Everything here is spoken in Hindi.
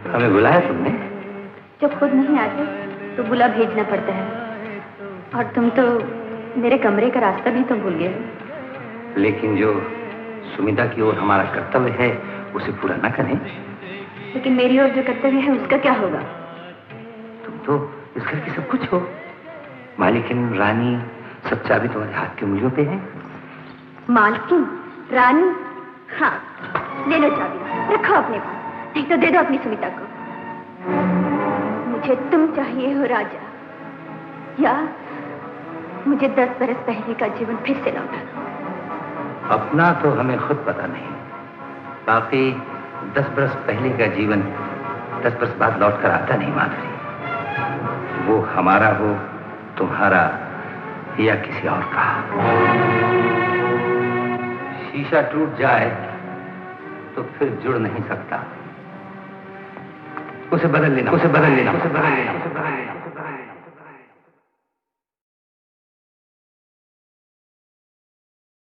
हमें बुलाया तुमने? जब खुद नहीं आते तो बुला भेजना पड़ता है। और तुम तो मेरे कमरे का रास्ता भी तो भूल गए। लेकिन जो सुमिता की ओर हमारा कर्तव्य है उसे पूरा न करें। लेकिन मेरी ओर जो कर्तव्य है उसका क्या होगा? तुम तो इस घर की सब कुछ हो, मालिकिन, रानी, सब चाबी तुम्हारे हाथ की उंगलियों पे है। मालकिन, रानी, हाँ, ले लो चाबी, रखो अपने पास, नहीं तो दे दो अपनी सुमिता को। मुझे तुम चाहिए हो राजा, या मुझे 10 बरस पहले का जीवन फिर से लौटा दो। अपना तो हमें खुद पता नहीं, बाकी 10 बरस पहले का जीवन 10 बरस बाद लौट कर आता नहीं माधुरी। वो हमारा हो, तुम्हारा या किसी और का। शीशा टूट जाए तो फिर जुड़ नहीं सकता, उसे बदल लेना, उसे बदल लेना, उसे बदल लेना, उसे बदल लेना।